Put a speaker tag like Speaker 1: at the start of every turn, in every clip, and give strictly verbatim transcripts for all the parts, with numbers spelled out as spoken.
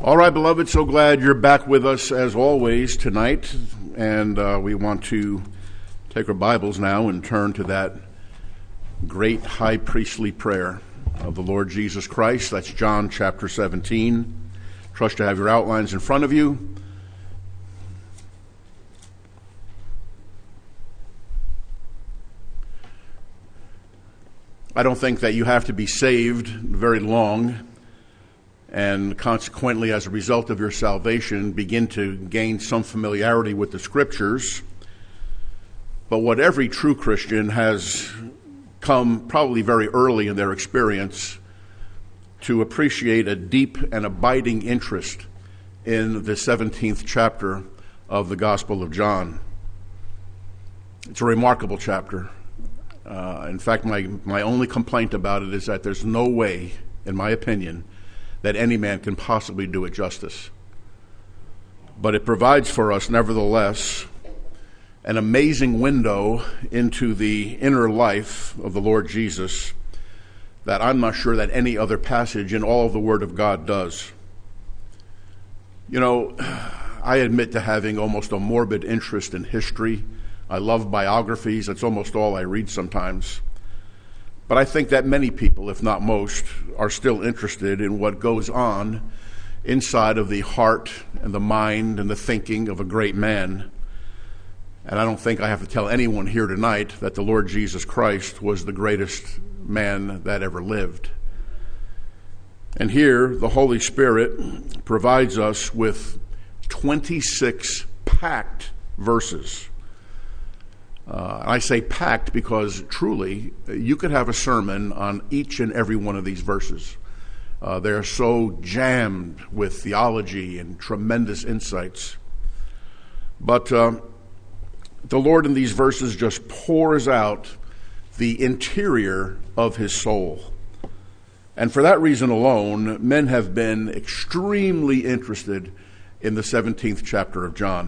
Speaker 1: All right, beloved, so glad you're back with us as always tonight. And uh, we want to take our Bibles now and turn to that great high priestly prayer of the Lord Jesus Christ. That's John chapter seventeen. Trust to have your outlines in front of you. I don't think that you have to be saved very long, and consequently, as a result of your salvation, begin to gain some familiarity with the Scriptures. But what every true Christian has come probably very early in their experience to appreciate a deep and abiding interest in the seventeenth chapter of the Gospel of John. It's a remarkable chapter. Uh, in fact, my, my only complaint about it is that there's no way, in my opinion, that any man can possibly do it justice. But it provides for us, nevertheless, an amazing window into the inner life of the Lord Jesus that I'm not sure that any other passage in all of the Word of God does. You know, I admit to having almost a morbid interest in history. I love biographies. That's almost all I read sometimes. But I think that many people, if not most, are still interested in what goes on inside of the heart and the mind and the thinking of a great man. And I don't think I have to tell anyone here tonight that the Lord Jesus Christ was the greatest man that ever lived. And here, the Holy Spirit provides us with twenty-six packed verses. Uh, I say packed because truly you could have a sermon on each and every one of these verses. Uh, they're so jammed with theology and tremendous insights. But uh, the Lord in these verses just pours out the interior of his soul. And for that reason alone, men have been extremely interested in the seventeenth chapter of John.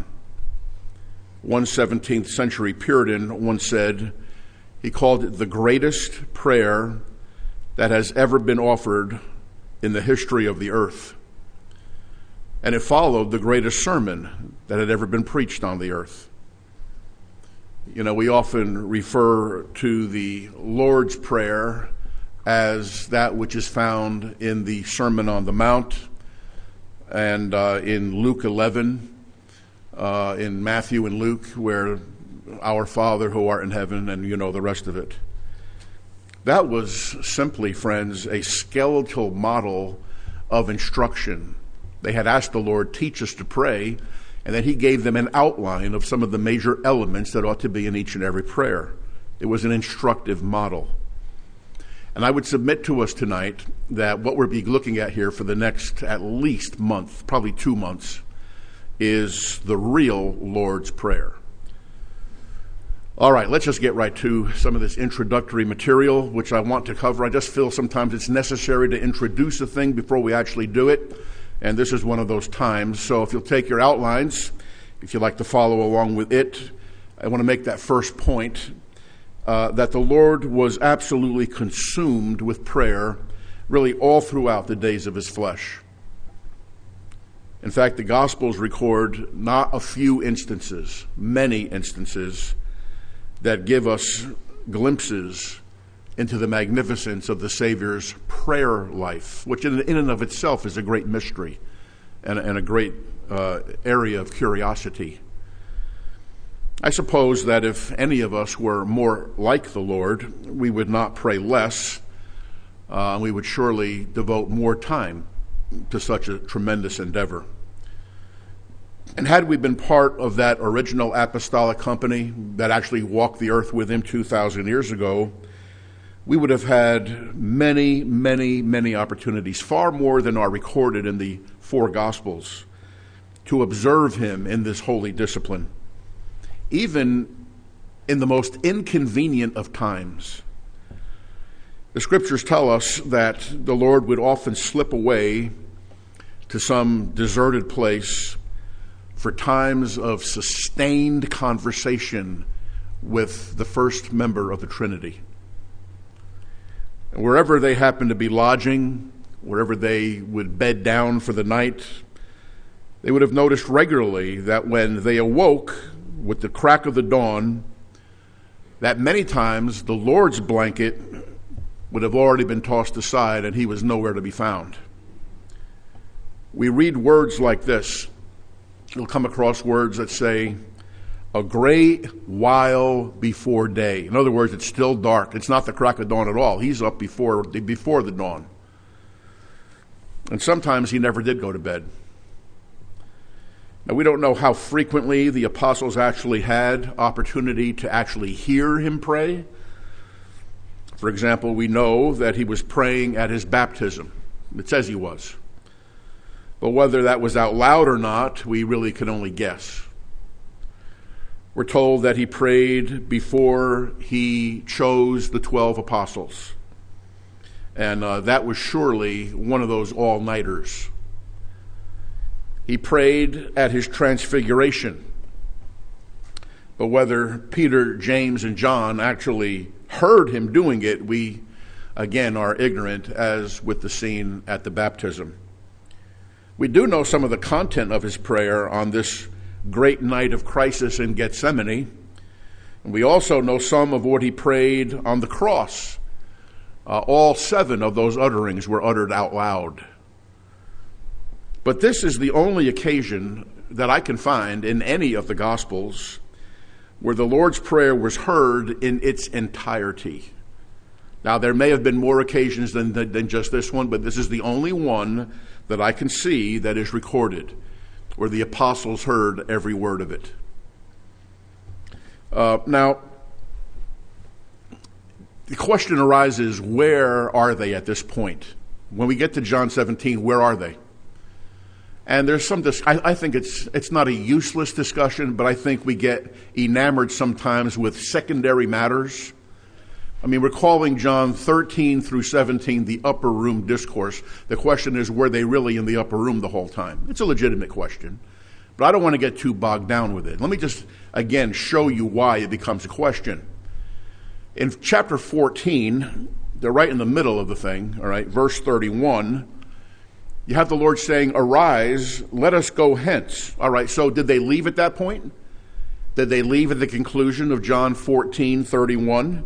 Speaker 1: One seventeenth century Puritan once said, he called it the greatest prayer that has ever been offered in the history of the earth. And it followed the greatest sermon that had ever been preached on the earth. You know, we often refer to the Lord's Prayer as that which is found in the Sermon on the Mount and uh, in Luke eleven. Uh, in Matthew and Luke, where our Father who art in heaven, and you know the rest of it. That was simply, friends, a skeletal model of instruction. They had asked the Lord, teach us to pray, and then he gave them an outline of some of the major elements that ought to be in each and every prayer. It was an instructive model. And I would submit to us tonight that what we'll be looking at here for the next at least month, probably two months, is the real Lord's Prayer. All right, let's just get right to some of this introductory material, which I want to cover. I just feel sometimes it's necessary to introduce a thing before we actually do it, and this is one of those times. So if you'll take your outlines, if you'd like to follow along with it, I want to make that first point, uh, that the Lord was absolutely consumed with prayer really all throughout the days of his flesh. In fact, the Gospels record not a few instances, many instances, that give us glimpses into the magnificence of the Savior's prayer life, which in, in and of itself is a great mystery and, and a great uh, area of curiosity. I suppose that if any of us were more like the Lord, we would not pray less. Uh, we would surely devote more time to such a tremendous endeavor. And had we been part of that original apostolic company that actually walked the earth with him two thousand years ago, we would have had many, many, many opportunities, far more than are recorded in the four Gospels, to observe him in this holy discipline, even in the most inconvenient of times. The Scriptures tell us that the Lord would often slip away to some deserted place for times of sustained conversation with the first member of the Trinity. Wherever they happened to be lodging, wherever they would bed down for the night, they would have noticed regularly that when they awoke with the crack of the dawn, that many times the Lord's blanket would have already been tossed aside and he was nowhere to be found. We read words like this. You'll come across words that say, a great while before day. In other words, it's still dark. It's not the crack of dawn at all. He's up before, before the dawn. And sometimes he never did go to bed. Now, we don't know how frequently the apostles actually had opportunity to actually hear him pray. For example, we know that he was praying at his baptism. It says he was. But whether that was out loud or not, we really can only guess. We're told that he prayed before he chose the twelve apostles. And uh, that was surely one of those all-nighters. He prayed at his transfiguration. But whether Peter, James, and John actually heard him doing it, we, again, are ignorant, as with the scene at the baptism. We do know some of the content of his prayer on this great night of crisis in Gethsemane. And we also know some of what he prayed on the cross. Uh, all seven of those utterings were uttered out loud. But this is the only occasion that I can find in any of the Gospels where the Lord's Prayer was heard in its entirety. Now, there may have been more occasions than, than just this one, but this is the only one that I can see that is recorded where the apostles heard every word of it. Uh, now, the question arises, where are they at this point? When we get to John seventeen, where are they? And there's some, dis- I, I think it's it's not a useless discussion, but I think we get enamored sometimes with secondary matters. I mean, we're calling John thirteen through seventeen the upper room discourse. The question is, were they really in the upper room the whole time? It's a legitimate question, but I don't want to get too bogged down with it. Let me just, again, show you why it becomes a question. In chapter fourteen, they're right in the middle of the thing, all right, verse thirty-one, you have the Lord saying, arise, let us go hence. All right, so did they leave at that point? Did they leave at the conclusion of John fourteen thirty-one?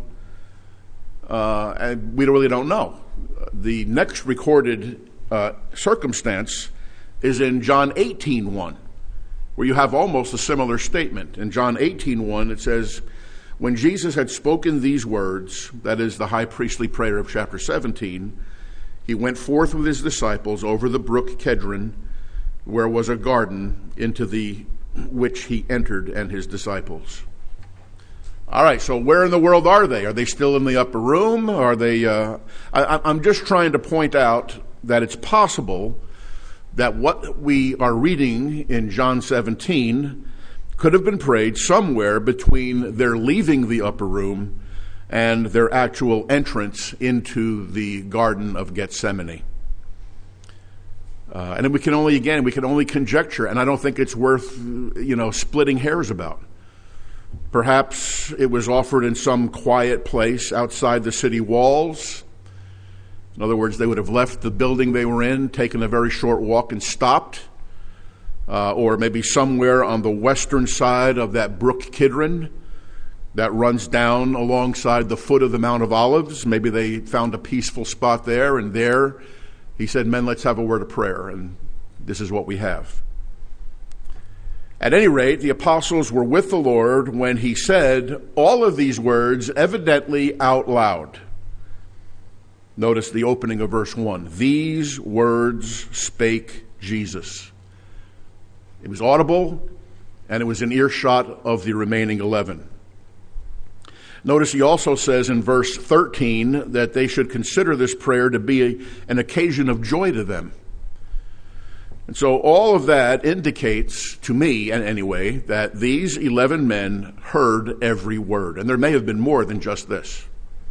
Speaker 1: Uh, and we really don't know. The next recorded uh, circumstance is in John eighteen one, where you have almost a similar statement. In John eighteen one, it says, when Jesus had spoken these words, that is the high priestly prayer of chapter seventeen, he went forth with his disciples over the brook Kedron, where was a garden, into the which he entered and his disciples. All right, so where in the world are they? Are they still in the upper room? Are they? Uh, I, I'm just trying to point out that it's possible that what we are reading in John seventeen could have been prayed somewhere between their leaving the upper room and their actual entrance into the Garden of Gethsemane. Uh, and we can only, again, we can only conjecture, and I don't think it's worth, you know, splitting hairs about. Perhaps it was offered in some quiet place outside the city walls. In other words, they would have left the building they were in, taken a very short walk and stopped. Uh, or maybe somewhere on the western side of that brook Kidron that runs down alongside the foot of the Mount of Olives. Maybe they found a peaceful spot there, and there he said, men, let's have a word of prayer, and this is what we have. At any rate, the apostles were with the Lord when he said all of these words, evidently out loud. Notice the opening of verse one. These words spake Jesus. It was audible, and it was in earshot of the remaining eleven. Notice he also says in verse thirteen that they should consider this prayer to be a, an occasion of joy to them. And so all of that indicates to me, anyway, that these eleven men heard every word. And there may have been more than just this.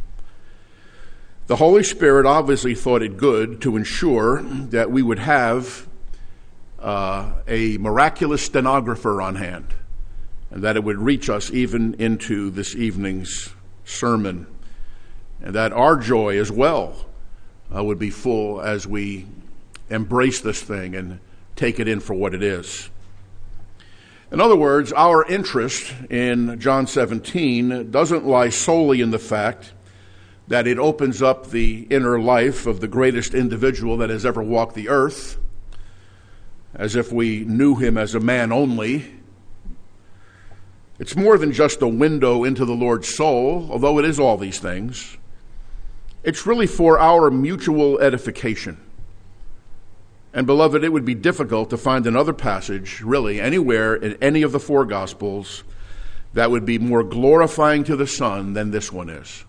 Speaker 1: The Holy Spirit obviously thought it good to ensure that we would have uh, a miraculous stenographer on hand, and that it would reach us even into this evening's sermon, and that our joy as well uh, would be full as we embrace this thing and take it in for what it is. In other words, our interest in John seventeen doesn't lie solely in the fact that it opens up the inner life of the greatest individual that has ever walked the earth, as if we knew him as a man only. It's more than just a window into the Lord's soul, although it is all these things. It's really for our mutual edification. And beloved, it would be difficult to find another passage, really, anywhere in any of the four Gospels that would be more glorifying to the Son than this one is.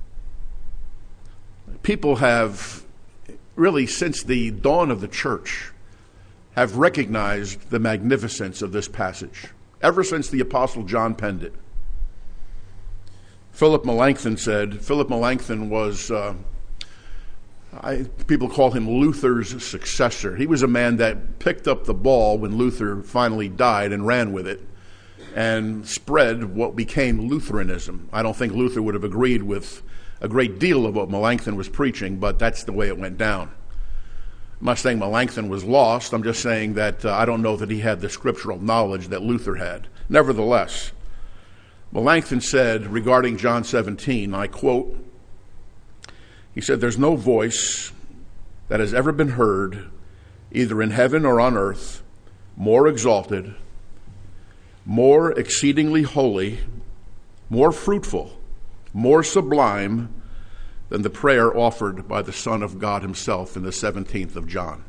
Speaker 1: People have, really, since the dawn of the church, have recognized the magnificence of this passage, ever since the Apostle John penned it. Philip Melanchthon said, Philip Melanchthon was... Uh, I, people call him Luther's successor. He was a man that picked up the ball when Luther finally died and ran with it and spread what became Lutheranism. I don't think Luther would have agreed with a great deal of what Melanchthon was preaching, but that's the way it went down. I'm not saying Melanchthon was lost. I'm just saying that uh, I don't know that he had the scriptural knowledge that Luther had. Nevertheless, Melanchthon said regarding John seventeen, I quote, he said, "There's no voice that has ever been heard, either in heaven or on earth, more exalted, more exceedingly holy, more fruitful, more sublime than the prayer offered by the Son of God himself in the seventeenth of John."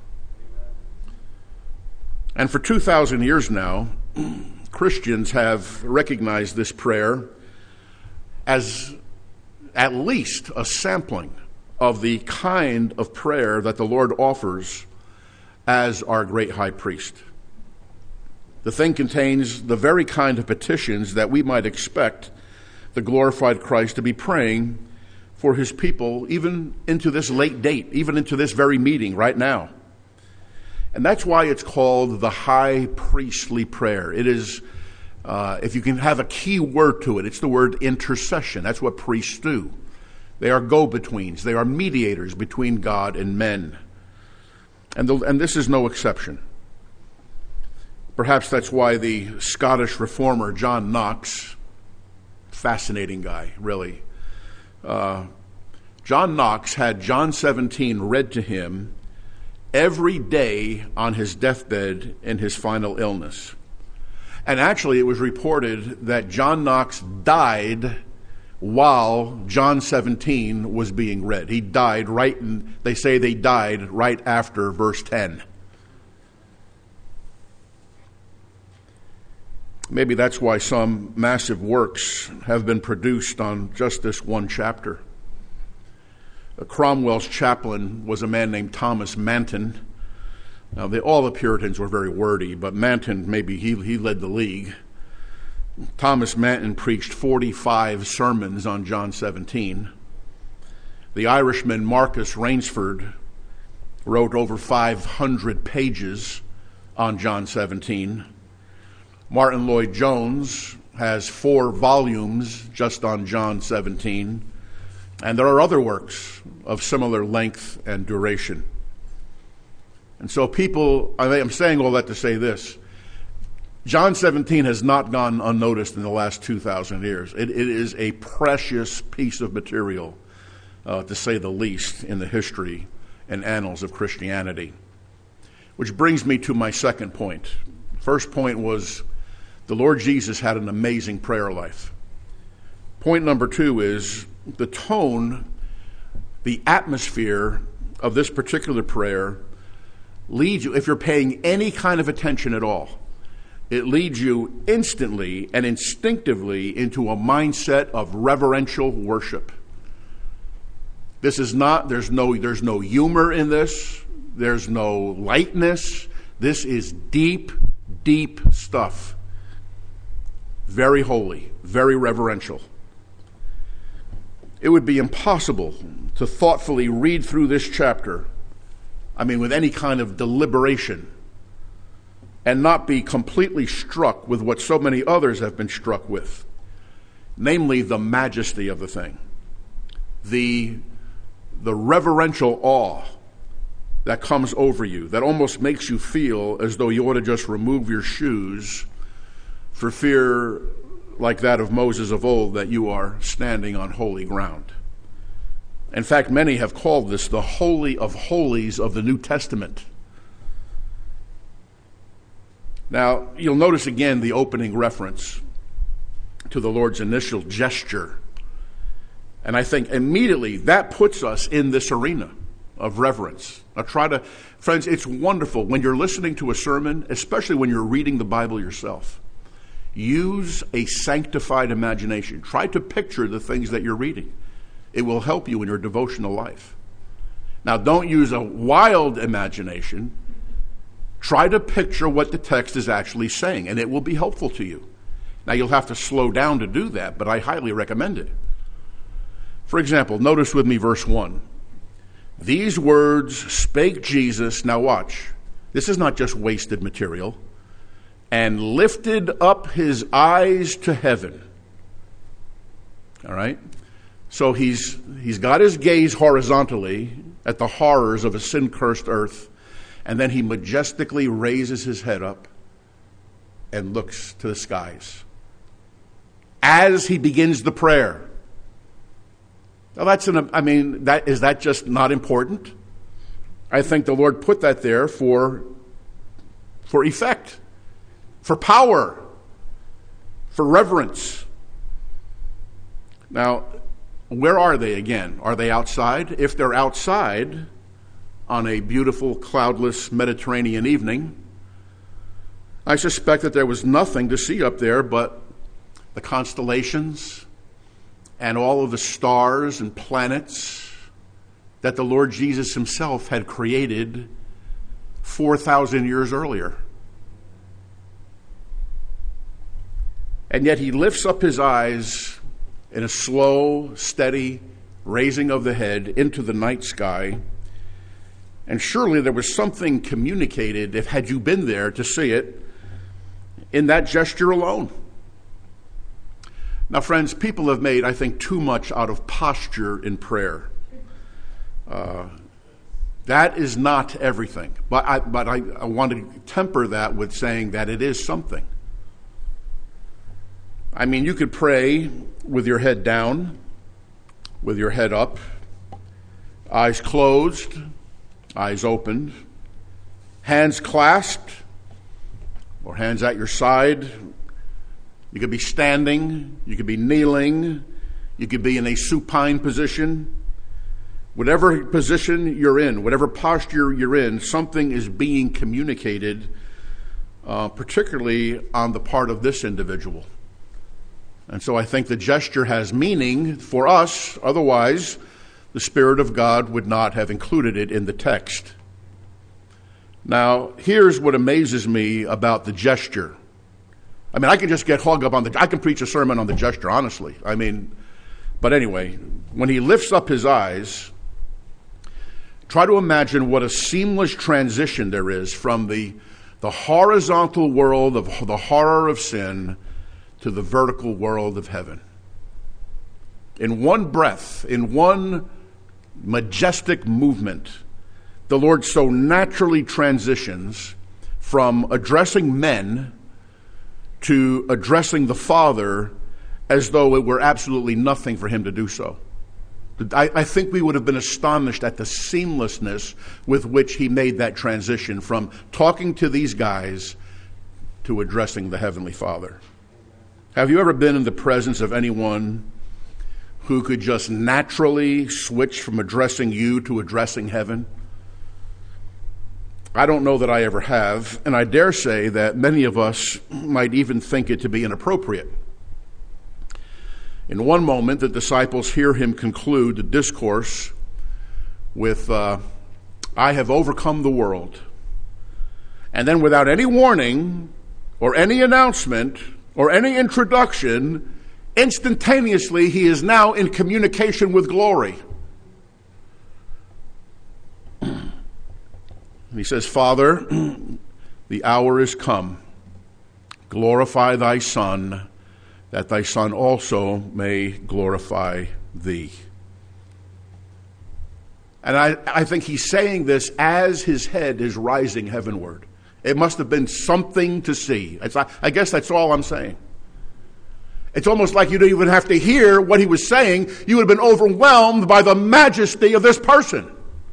Speaker 1: And for two thousand years now, Christians have recognized this prayer as at least a sampling of the kind of prayer that the Lord offers as our great high priest. The thing contains the very kind of petitions that we might expect the glorified Christ to be praying for his people, even into this late date, even into this very meeting right now. And that's why it's called the high priestly prayer. It is, uh, if you can have a key word to it, it's the word intercession. That's what priests do. They are go-betweens. They are mediators between God and men. And, the, and this is no exception. Perhaps that's why the Scottish reformer John Knox, fascinating guy, really. Uh, John Knox had John seventeen read to him every day on his deathbed in his final illness. And actually, it was reported that John Knox died while John seventeen was being read. He died right, in, they say they died right after verse ten. Maybe that's why some massive works have been produced on just this one chapter. Cromwell's chaplain was a man named Thomas Manton. Now, they, all the Puritans were very wordy, but Manton, maybe he, he led the league. Thomas Manton preached forty-five sermons on John seventeen. The Irishman Marcus Rainsford wrote over five hundred pages on John seventeen. Martin Lloyd-Jones has four volumes just on John seventeen. And there are other works of similar length and duration. And so people, I mean, I'm saying all that to say this. John seventeen has not gone unnoticed in the last two thousand years. It, it is a precious piece of material, uh, to say the least, in the history and annals of Christianity. Which brings me to my second point. First point was the Lord Jesus had an amazing prayer life. Point number two is the tone, the atmosphere of this particular prayer leads you, if you're paying any kind of attention at all, it leads you instantly and instinctively into a mindset of reverential worship. This is not, there's no, there's no humor in this. There's no lightness. This is deep, deep stuff. Very holy, very reverential. It would be impossible to thoughtfully read through this chapter, I mean, with any kind of deliberation, and not be completely struck with what so many others have been struck with, namely the majesty of the thing, the, the reverential awe that comes over you that almost makes you feel as though you ought to just remove your shoes for fear, like that of Moses of old, that you are standing on holy ground. In fact, many have called this the Holy of Holies of the New Testament. Now, you'll notice again the opening reference to the Lord's initial gesture. And I think immediately that puts us in this arena of reverence. Now try to, friends, it's wonderful when you're listening to a sermon, especially when you're reading the Bible yourself. Use a sanctified imagination. Try to picture the things that you're reading. It will help you in your devotional life. Now, don't use a wild imagination. Try to picture what the text is actually saying, and it will be helpful to you. Now, you'll have to slow down to do that, but I highly recommend it. For example, notice with me verse one. These words spake Jesus, now watch, this is not just wasted material, and lifted up his eyes to heaven. All right? So he's he's got his gaze horizontally at the horrors of a sin-cursed earth, and then he majestically raises his head up and looks to the skies as he begins the prayer. Now that's an, I mean, that is that just not important? I think the Lord put that there for, for effect, for power, for reverence. Now, where are they again? Are they outside? If they're outside on a beautiful, cloudless Mediterranean evening, I suspect that there was nothing to see up there but the constellations and all of the stars and planets that the Lord Jesus himself had created four thousand years earlier. And yet he lifts up his eyes in a slow, steady raising of the head into the night sky. And surely there was something communicated, if had you been there to see it, in that gesture alone. Now, friends, people have made, I think, too much out of posture in prayer. Uh, that is not everything. But I, but I, I want to temper that with saying that it is something. I mean, you could pray with your head down, with your head up, eyes closed, eyes opened, hands clasped, or hands at your side. You could be standing, you could be kneeling, you could be in a supine position. Whatever position you're in, whatever posture you're in, something is being communicated, uh, particularly on the part of this individual. And so I think the gesture has meaning for us, otherwise the Spirit of God would not have included it in the text. Now, here's what amazes me about the gesture. I mean, I can just get hung up on the, I can preach a sermon on the gesture, honestly. I mean, but anyway, when he lifts up his eyes, try to imagine what a seamless transition there is from the, the horizontal world of the horror of sin to the vertical world of heaven. In one breath, in one majestic movement, the Lord so naturally transitions from addressing men to addressing the Father as though it were absolutely nothing for him to do so. I, I think we would have been astonished at the seamlessness with which he made that transition from talking to these guys to addressing the Heavenly Father. Have you ever been in the presence of anyone who could just naturally switch from addressing you to addressing heaven? I don't know that I ever have, and I dare say that many of us might even think it to be inappropriate. In one moment, the disciples hear him conclude the discourse with, uh, I have overcome the world. And then without any warning or any announcement or any introduction, instantaneously he is now in communication with glory. And he says, Father, the hour is come. Glorify thy Son, that thy Son also may glorify thee. And I, I think he's saying this as his head is rising heavenward. It must have been something to see. It's, I guess that's all I'm saying. It's almost like you don't even have to hear what he was saying. You would have been overwhelmed by the majesty of this person.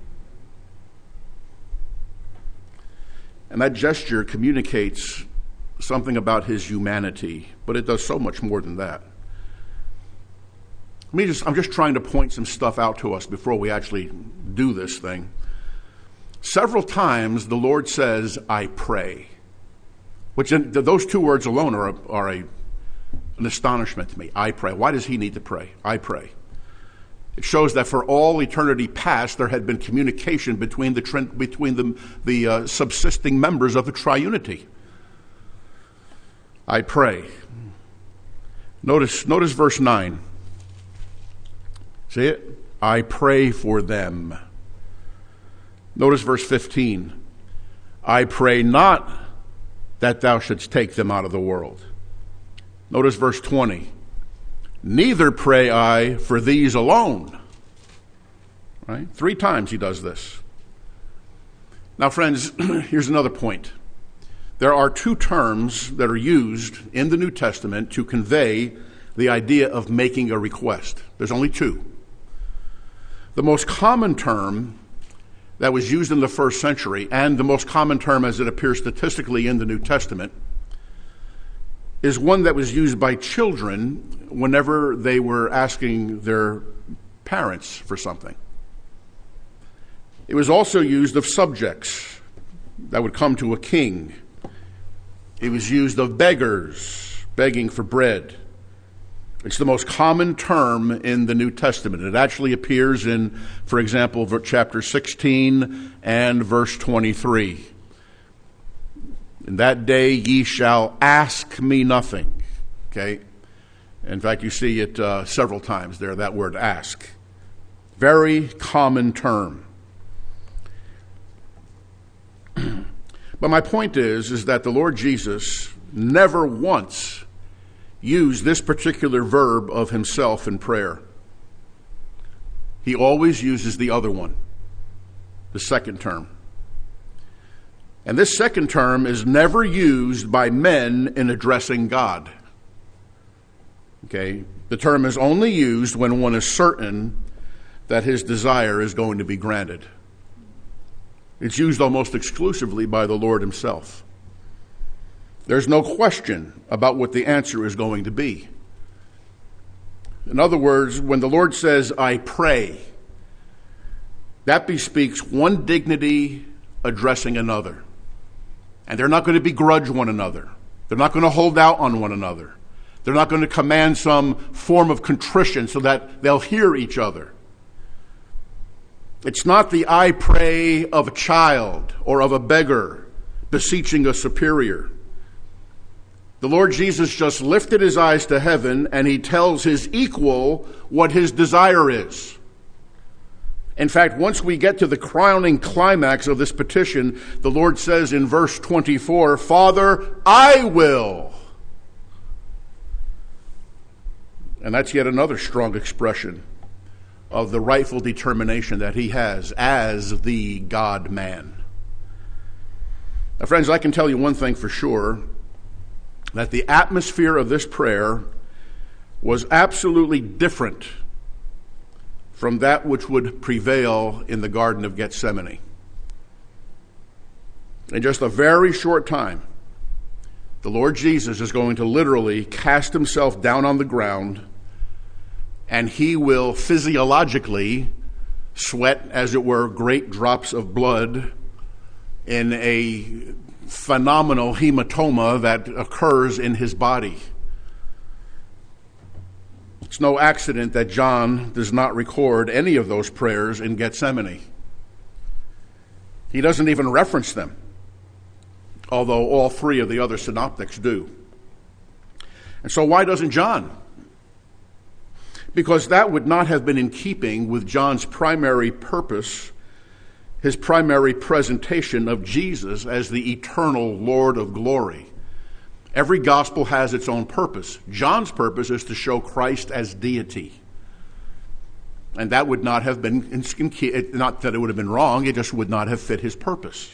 Speaker 1: And that gesture communicates something about his humanity, but it does so much more than that. Let me just, I'm just trying to point some stuff out to us before we actually do this thing. Several times the Lord says, I pray. Which in, those two words alone are, a, are a, an astonishment to me. I pray. Why does he need to pray? I pray. It shows that for all eternity past, there had been communication between the between the, the uh, subsisting members of the triunity. I pray. Notice, notice verse nine. See it? I pray for them. Notice verse fifteen. I pray not that thou shouldst take them out of the world. Notice verse twenty. Neither pray I for these alone. Right? Three times he does this. Now, friends, here's another point. There are two terms that are used in the New Testament to convey the idea of making a request. There's only two. The most common term that was used in the first century, and the most common term as it appears statistically in the New Testament, is one that was used by children whenever they were asking their parents for something. It was also used of subjects that would come to a king. It was used of beggars begging for bread. It's the most common term in the New Testament. It actually appears in, for example, chapter sixteen and verse twenty-three. In that day ye shall ask me nothing. Okay? In fact, you see it uh, several times there, that word ask. Very common term. But my point is, is that the Lord Jesus never once used this particular verb of himself in prayer. He always uses the other one, the second term. And this second term is never used by men in addressing God. Okay? The term is only used when one is certain that his desire is going to be granted. It's used almost exclusively by the Lord himself. There's no question about what the answer is going to be. In other words, when the Lord says, I pray, that bespeaks one dignity addressing another. And they're not going to begrudge one another. They're not going to hold out on one another. They're not going to command some form of contrition so that they'll hear each other. It's not the I pray of a child or of a beggar beseeching a superior. The Lord Jesus just lifted his eyes to heaven and he tells his equal what his desire is. In fact, once we get to the crowning climax of this petition, the Lord says in verse twenty-four, Father, I will. And that's yet another strong expression of the rightful determination that he has as the God-man. Now, friends, I can tell you one thing for sure, that the atmosphere of this prayer was absolutely different from that which would prevail in the Garden of Gethsemane. In just a very short time, the Lord Jesus is going to literally cast himself down on the ground, and he will physiologically sweat, as it were, great drops of blood in a phenomenal hematoma that occurs in his body. It's no accident that John does not record any of those prayers in Gethsemane. He doesn't even reference them, although all three of the other synoptics do. And so why doesn't John? Because that would not have been in keeping with John's primary purpose, his primary presentation of Jesus as the eternal Lord of glory. Every gospel has its own purpose. John's purpose is to show Christ as deity. And that would not have been, not that it would have been wrong, it just would not have fit his purpose.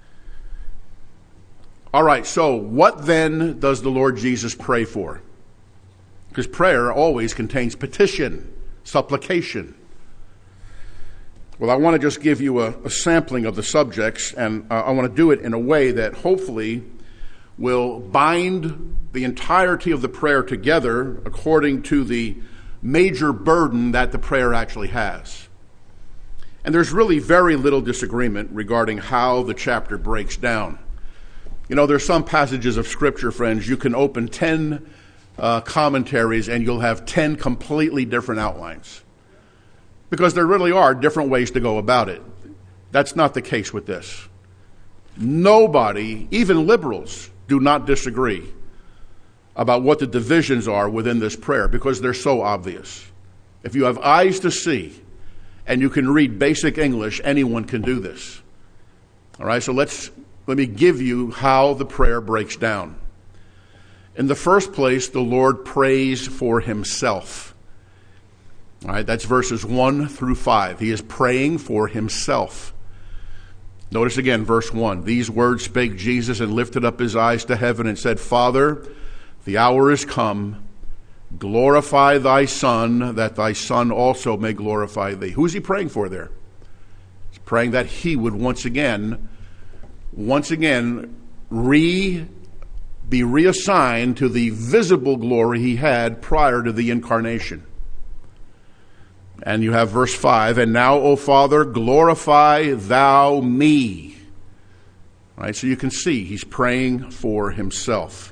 Speaker 1: All right, so what then does the Lord Jesus pray for? Because prayer always contains petition, supplication. Well, I want to just give you a, a sampling of the subjects, and uh, I want to do it in a way that hopefully will bind the entirety of the prayer together according to the major burden that the prayer actually has. And there's really very little disagreement regarding how the chapter breaks down. You know, there's some passages of Scripture, friends, you can open ten uh, commentaries and you'll have ten completely different outlines. Because there really are different ways to go about it. That's not the case with this. Nobody, even liberals, do not disagree about what the divisions are within this prayer because they're so obvious. If you have eyes to see and you can read basic English, anyone can do this. All right, so let's let me give you how the prayer breaks down. In the first place, the Lord prays for himself. All right, that's verses one through five. He is praying for himself. Notice again, verse one. These words spake Jesus and lifted up his eyes to heaven and said, Father, the hour is come. Glorify thy Son, that thy Son also may glorify thee. Who is he praying for there? He's praying that he would once again, once again, re, be reassigned to the visible glory he had prior to the incarnation. And you have verse five, and now, O Father, glorify thou me. All right, so you can see he's praying for himself.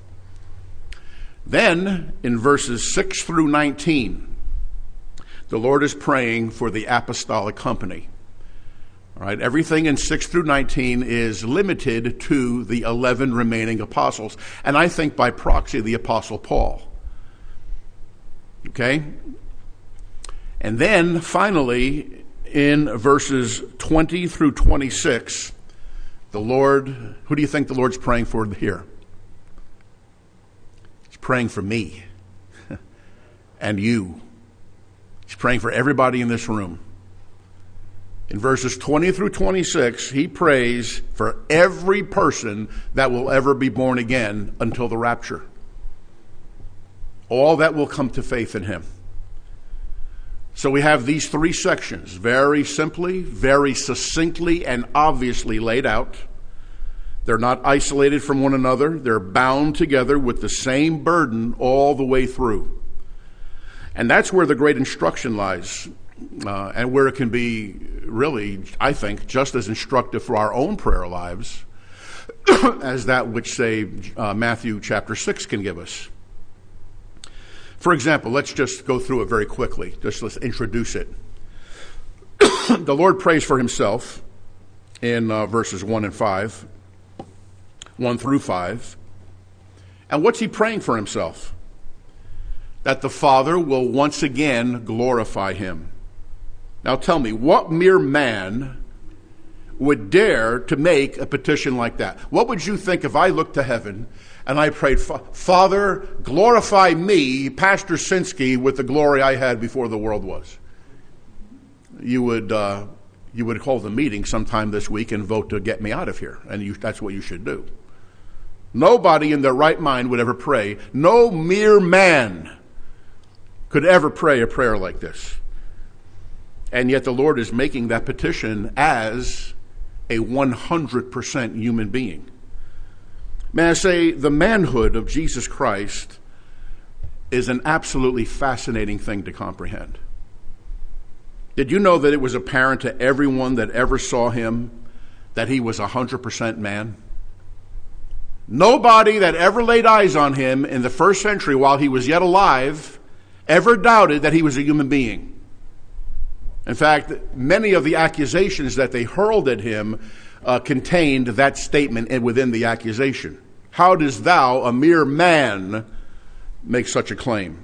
Speaker 1: Then, in verses six through nineteen, the Lord is praying for the apostolic company. All right, everything in six through nineteen is limited to the eleven remaining apostles, and I think by proxy the Apostle Paul. Okay? And then, finally, in verses twenty through twenty-six, the Lord, who do you think the Lord's praying for here? He's praying for me and you. He's praying for everybody in this room. In verses twenty through twenty-six, he prays for every person that will ever be born again until the rapture. All that will come to faith in him. So we have these three sections, very simply, very succinctly, and obviously laid out. They're not isolated from one another. They're bound together with the same burden all the way through. And that's where the great instruction lies, uh, and where it can be really, I think, just as instructive for our own prayer lives as that which, say, uh, Matthew chapter six can give us. For example, let's just go through it very quickly. Just let's introduce it. The Lord prays for himself in uh, verses one and five, one through five. And what's he praying for himself? That the Father will once again glorify him. Now tell me, what mere man would dare to make a petition like that? What would you think if I looked to heaven and I prayed, Father, glorify me, Pastor Sinsky, with the glory I had before the world was? You would uh, you would hold a meeting sometime this week and vote to get me out of here, and you, that's what you should do. Nobody in their right mind would ever pray. No mere man could ever pray a prayer like this. And yet the Lord is making that petition as a one hundred percent human being. May I say, the manhood of Jesus Christ is an absolutely fascinating thing to comprehend. Did you know that it was apparent to everyone that ever saw him that he was one hundred percent man? Nobody that ever laid eyes on him in the first century while he was yet alive ever doubted that he was a human being. In fact, many of the accusations that they hurled at him uh, contained that statement within the accusation. How dost thou, a mere man, make such a claim?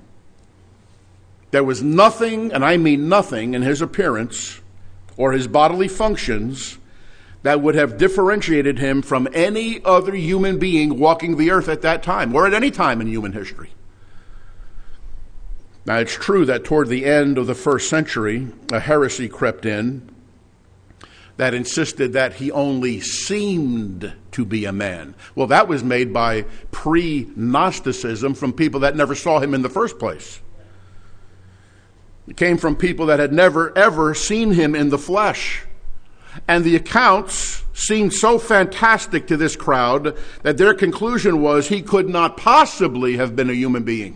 Speaker 1: There was nothing, and I mean nothing, in his appearance or his bodily functions that would have differentiated him from any other human being walking the earth at that time, or at any time in human history. Now, it's true that toward the end of the first century, a heresy crept in that insisted that he only seemed to be a man. Well, that was made by pre-Gnosticism from people that never saw him in the first place. It came from people that had never, ever seen him in the flesh. And the accounts seemed so fantastic to this crowd that their conclusion was he could not possibly have been a human being.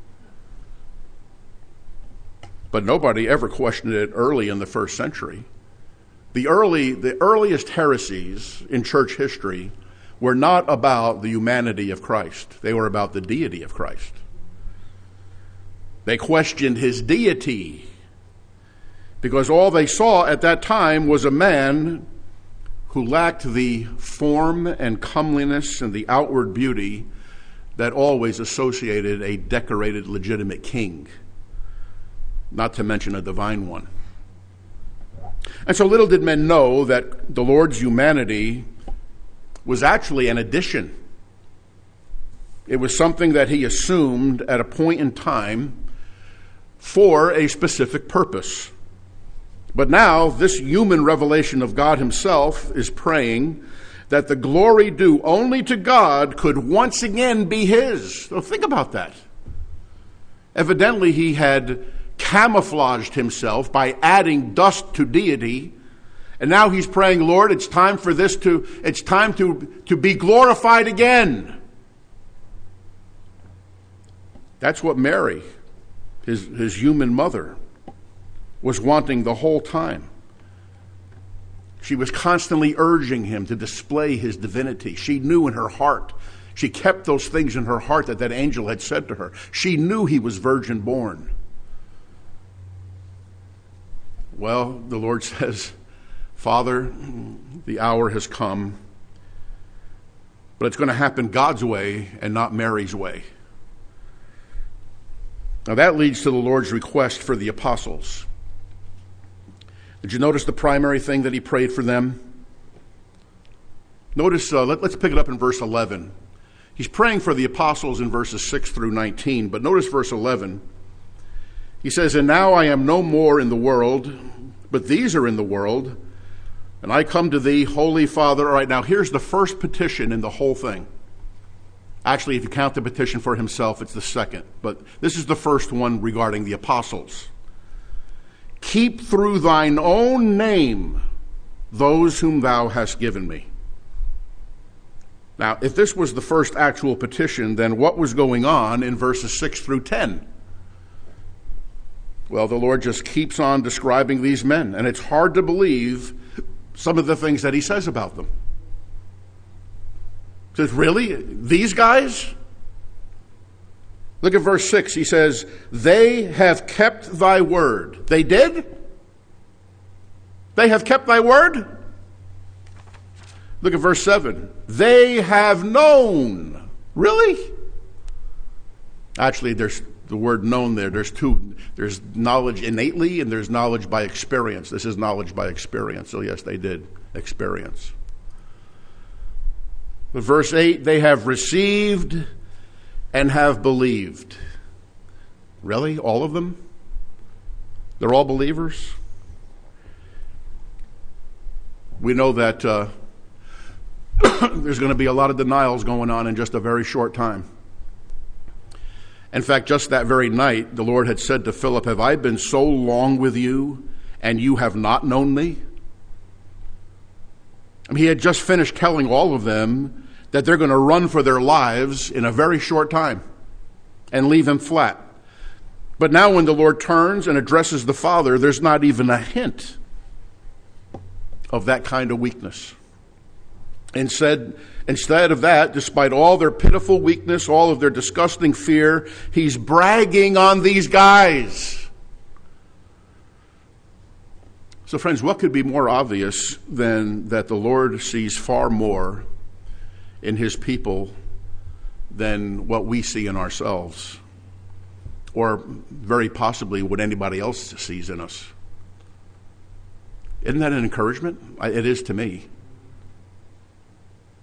Speaker 1: But nobody ever questioned it early in the first century. The early, the earliest heresies in church history were not about the humanity of Christ. They were about the deity of Christ. They questioned his deity because all they saw at that time was a man who lacked the form and comeliness and the outward beauty that always associated a decorated, legitimate king, not to mention a divine one. And so little did men know that the Lord's humanity was actually an addition. It was something that he assumed at a point in time for a specific purpose. But now this human revelation of God himself is praying that the glory due only to God could once again be his. So think about that. Evidently he had camouflaged himself by adding dust to deity, and now he's praying, Lord, it's time for this to, it's time to, to be glorified again. That's what Mary, his, his human mother, was wanting the whole time. She was constantly urging him to display his divinity. She knew in her heart, she kept those things in her heart that that angel had said to her. She knew he was virgin born. Well, the Lord says, Father, the hour has come, but it's going to happen God's way and not Mary's way. Now that leads to the Lord's request for the apostles. Did you notice the primary thing that he prayed for them? Notice, uh, let, let's pick it up in verse eleven. He's praying for the apostles in verses six through nineteen, but notice verse eleven. He says, and now I am no more in the world, but these are in the world, and I come to thee, Holy Father. All right, now here's the first petition in the whole thing. Actually, if you count the petition for himself, it's the second. But this is the first one regarding the apostles. Keep through thine own name those whom thou hast given me. Now, if this was the first actual petition, then what was going on in verses six through ten? Well, the Lord just keeps on describing these men, and it's hard to believe some of the things that he says about them. He says, really? These guys? Look at verse six. He says, they have kept thy word. They did? They have kept thy word? Look at verse seven. They have known. Really? Actually, there's the word known there. There's two. There's knowledge innately and there's knowledge by experience. This is knowledge by experience. So yes, they did experience. But verse eight, they have received and have believed. Really? All of them? They're all believers? We know that uh, there's going to be a lot of denials going on in just a very short time. In fact, just that very night, the Lord had said to Philip, have I been so long with you and you have not known me? I mean, he had just finished telling all of them that they're going to run for their lives in a very short time and leave him flat. But now when the Lord turns and addresses the Father, there's not even a hint of that kind of weakness. Instead, instead of that, despite all their pitiful weakness, all of their disgusting fear, he's bragging on these guys. So friends, what could be more obvious than that the Lord sees far more in his people than what we see in ourselves, or very possibly what anybody else sees in us? Isn't that an encouragement? It is to me.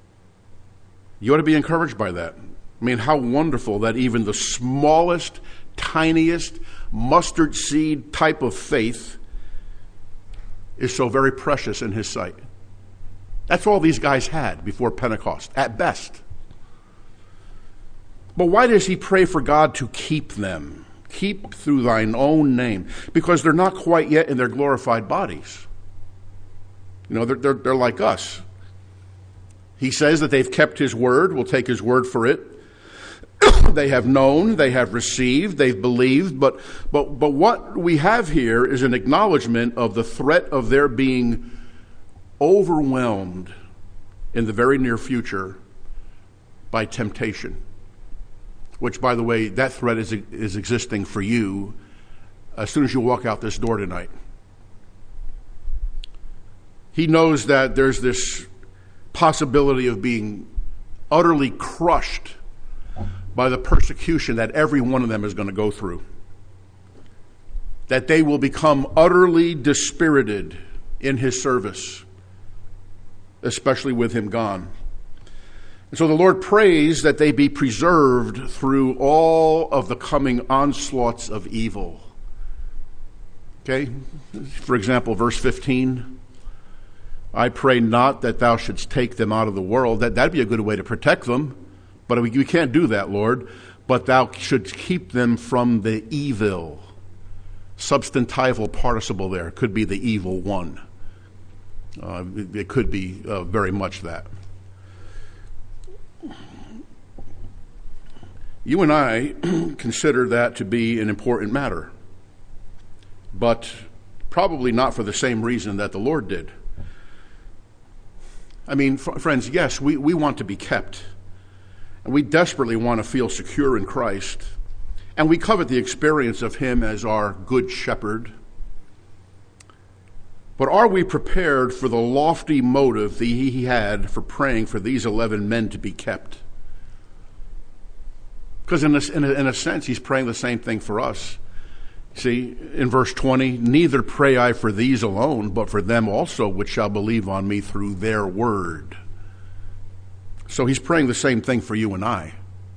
Speaker 1: You ought to be encouraged by that. I mean, how wonderful that even the smallest tiniest mustard seed type of faith is so very precious in his sight. That's all these guys had before Pentecost, at best. But why does he pray for God to keep them? Keep through thine own name. Because they're not quite yet in their glorified bodies. You know, they're, they're, they're like us. He says that they've kept his word. We'll take his word for it. They have known, they have received, they've believed. But, but, but what we have here is an acknowledgement of the threat of their being overwhelmed in the very near future by temptation. Which, by the way, that threat is, is existing for you as soon as you walk out this door tonight. He knows that there's this possibility of being utterly crushed by the persecution that every one of them is going to go through. That they will become utterly dispirited in his service, especially with him gone. And so the Lord prays that they be preserved through all of the coming onslaughts of evil. Okay? For example, verse fifteen. I pray not that thou shouldst take them out of the world. That, that'd be a good way to protect them. But we, we can't do that, Lord. But thou shouldst keep them from the evil. Substantival participle there. Could be the evil one. Uh, it, it could be uh, very much that. You and I consider that to be an important matter, but probably not for the same reason that the Lord did. I mean, f- friends, yes, we, we want to be kept, and we desperately want to feel secure in Christ, and we covet the experience of him as our good shepherd. But are we prepared for the lofty motive that he had for praying for these eleven men to be kept? Because in a, in, a, in a sense, he's praying the same thing for us. See, in verse twenty, neither pray I for these alone, but for them also which shall believe on me through their word. So he's praying the same thing for you and I.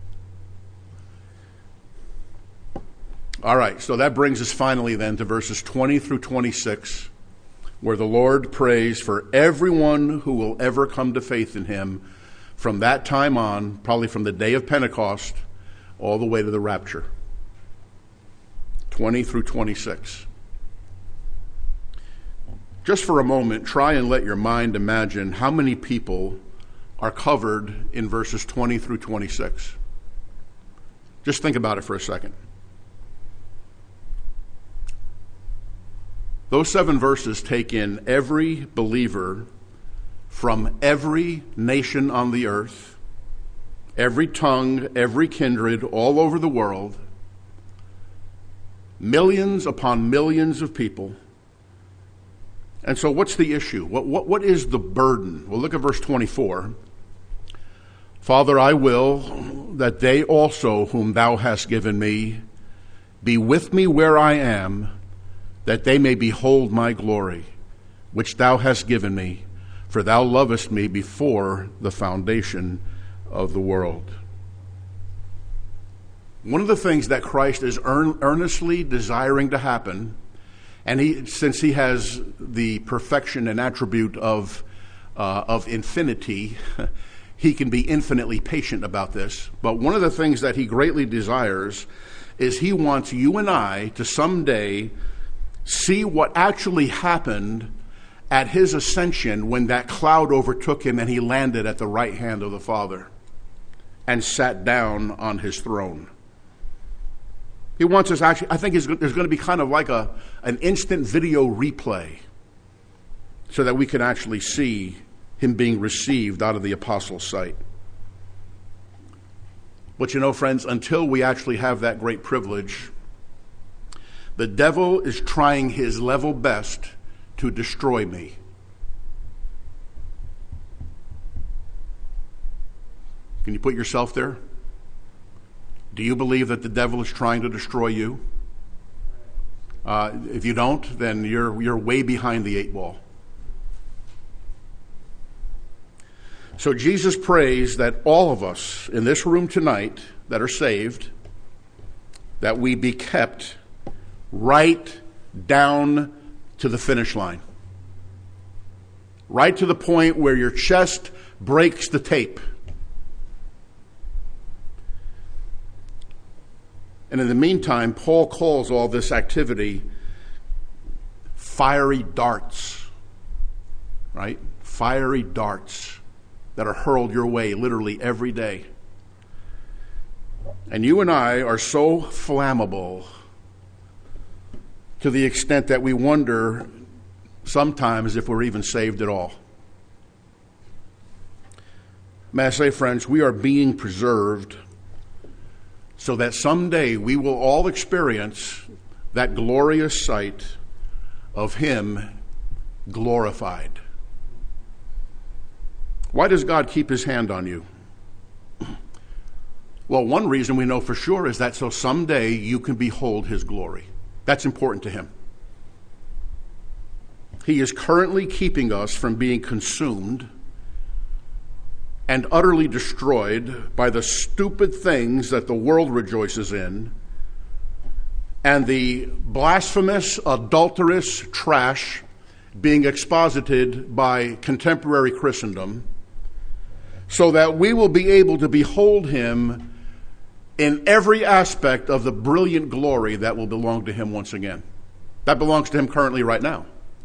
Speaker 1: All right, so that brings us finally then to verses twenty through twenty-six, where the Lord prays for everyone who will ever come to faith in him from that time on, probably from the day of Pentecost, all the way to the rapture. twenty through twenty-six. Just for a moment, try and let your mind imagine how many people are covered in verses twenty through twenty-six. Just think about it for a second. Those seven verses take in every believer from every nation on the earth, every tongue, every kindred, all over the world, millions upon millions of people. And so what's the issue? What, what, what is the burden? Well, look at verse twenty-four. Father, I will that they also whom thou hast given me be with me where I am, that they may behold my glory, which thou hast given me, for thou lovest me before the foundation of the world. One of the things that Christ is earn, earnestly desiring to happen, and he, since he has the perfection and attribute of, uh, of infinity, he can be infinitely patient about this. But one of the things that he greatly desires is he wants you and I to someday see what actually happened at his ascension when that cloud overtook him and he landed at the right hand of the Father and sat down on his throne. He wants us actually, I think there's going to be kind of like a an instant video replay so that we can actually see him being received out of the apostles' sight. But you know, friends, until we actually have that great privilege, the devil is trying his level best to destroy me. Can you put yourself there? Do you believe that the devil is trying to destroy you? Uh, if you don't, then you're you're way behind the eight ball. So Jesus prays that all of us in this room tonight that are saved that we be kept right down to the finish line. Right to the point where your chest breaks the tape. And in the meantime, Paul calls all this activity fiery darts, right? Fiery darts that are hurled your way literally every day. And you and I are so flammable to the extent that we wonder sometimes if we're even saved at all. May I say, friends, we are being preserved so that someday we will all experience that glorious sight of Him glorified. Why does God keep His hand on you? Well, one reason we know for sure is that so someday you can behold His glory. That's important to Him. He is currently keeping us from being consumed and utterly destroyed by the stupid things that the world rejoices in and the blasphemous, adulterous trash being exposited by contemporary Christendom, so that we will be able to behold Him in every aspect of the brilliant glory that will belong to Him once again. That belongs to Him currently right now.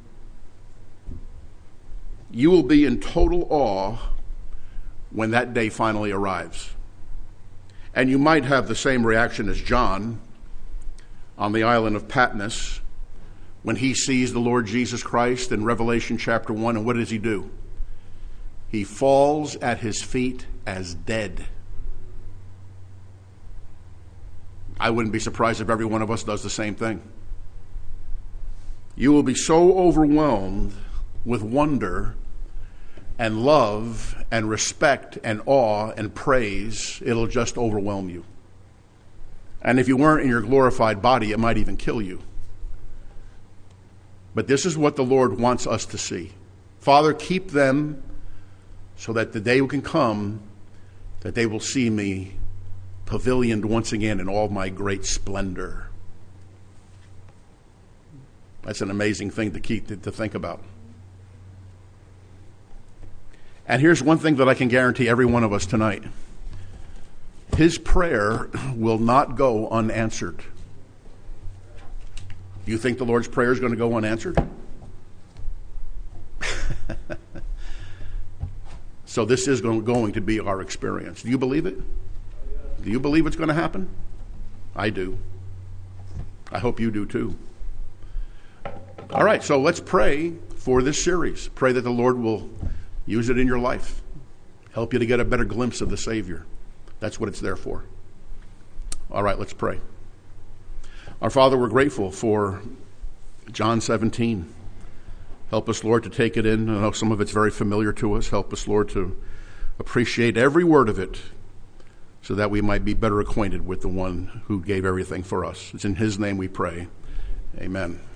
Speaker 1: You will be in total awe when that day finally arrives. And you might have the same reaction as John on the island of Patmos when he sees the Lord Jesus Christ in Revelation chapter one. And what does he do? He falls at His feet as dead. I wouldn't be surprised if every one of us does the same thing. You will be so overwhelmed with wonder and love and respect and awe and praise, it'll just overwhelm you. And if you weren't in your glorified body, it might even kill you. But this is what the Lord wants us to see. Father, keep them so that the day can come that they will see me pavilioned once again in all my great splendor. That's an amazing thing to keep to, to think about. And here's one thing that I can guarantee every one of us tonight. His prayer will not go unanswered. Do you think the Lord's prayer is going to go unanswered? So this is going to be our experience. Do you believe it? Do you believe it's going to happen? I do. I hope you do too. All right, so let's pray for this series. Pray that the Lord will use it in your life. Help you to get a better glimpse of the Savior. That's what it's there for. All right, let's pray. Our Father, we're grateful for John seventeen. Help us, Lord, to take it in. I know some of it's very familiar to us. Help us, Lord, to appreciate every word of it so that we might be better acquainted with the one who gave everything for us. It's in His name we pray. Amen.